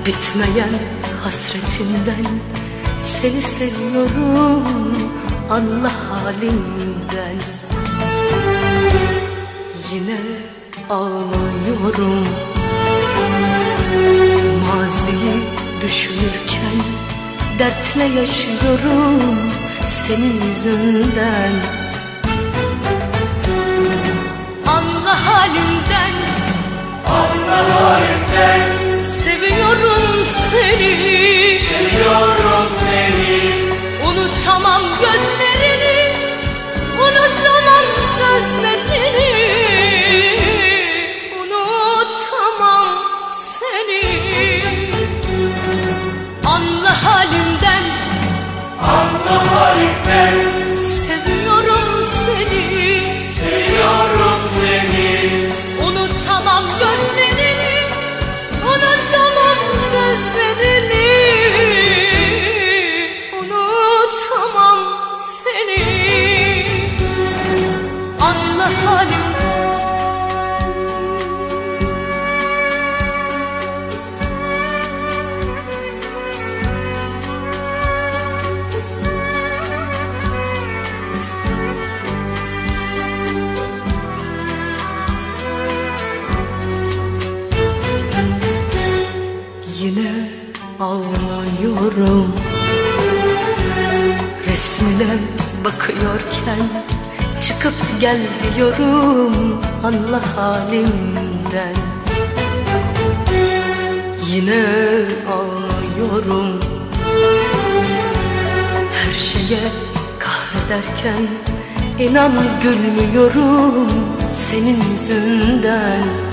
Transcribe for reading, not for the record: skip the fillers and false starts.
Bitmeyen hasretinden seni seviyorum, anla halimden. Yine ağlıyorum, maziyi düşünürken dertle yaşıyorum senin yüzünden. Anla halimden, anla halimden. Seviyorum seni, seviyorum seni. Unutamam gözlerini, unutamam sözlerini. Unutamam seni. Anla halimden, anla halimden. Seviyorum seni, seviyorum seni. Unutamam gözlerini, unutamam sözlerini. Unutamam seni. Anla halimden. Yine ağlıyorum, resmine bakıyorken çıkıp gel diyorum, anla halimden. Yine ağlıyorum, her şeye kahrederken inan gülmüyorum senin yüzünden.